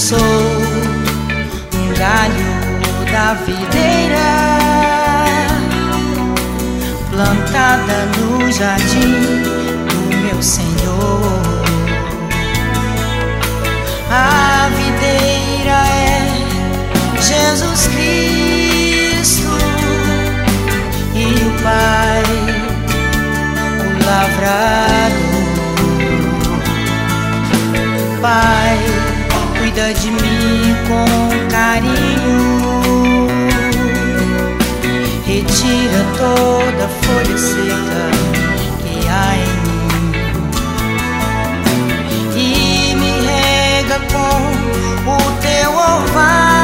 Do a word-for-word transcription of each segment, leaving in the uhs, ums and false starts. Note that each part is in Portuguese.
sou um galho da videira, plantada no jardim do meu Senhor. A videira é Jesus Cristo e o Pai, o lavrador. Pai, cuida de mim com carinho, retira toda folha seca que há em mim e me rega com o teu orvalho,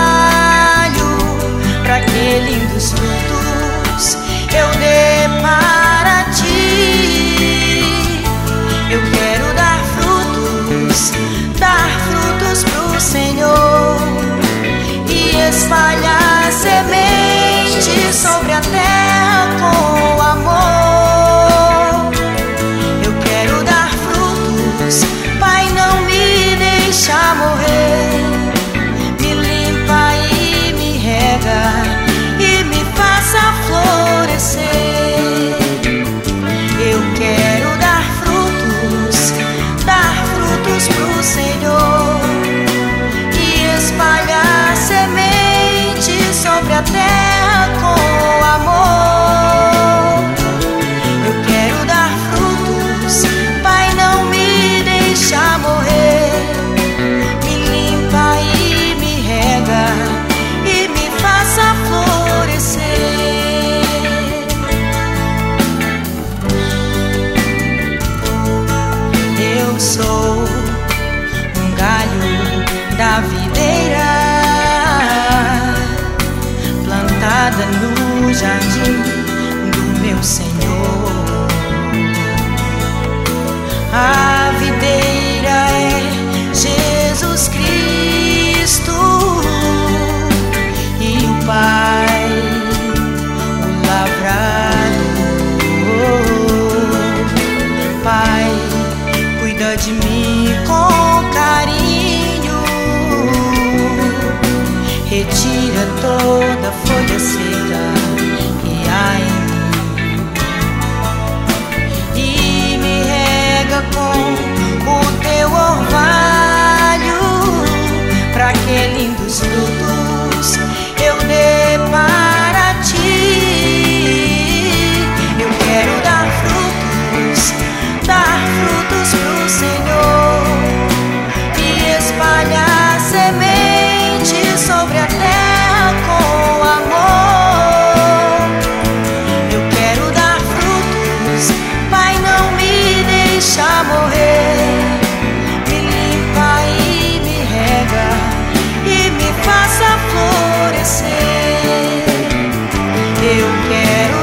para que lindos frutos eu dê para ti. Eu quero dar frutos, dar frutos pro Senhor e espalhar sementes sobre a terra com amor. Eu quero dar frutos, Pai, não me deixa morrer. Me limpa e me rega e me faça florescer. Eu quero dar frutos, dar frutos pro Senhor e espalhar sementes sobre a terra com amor. Eu quero dar frutos, Pai, não me deixa morrer. Me limpa e me rega e me faça florescer. Eu sou um galho da videira, plantada no jardim do meu Senhor. A videira é Jesus Cristo e o Pai, o lavrador. Pai, cuida de mim com carinho, retira toda folha seca que há em mim e me rega com o teu orvalho, para que lindos frutos eu dê para ti. Eu quero dar frutos, dar frutos pro Senhor e espalhar sementes sobre a terra com amor. Eu quero dar frutos, Pai, não me deixa morrer. Me limpa e me rega e me faça florescer. Eu quero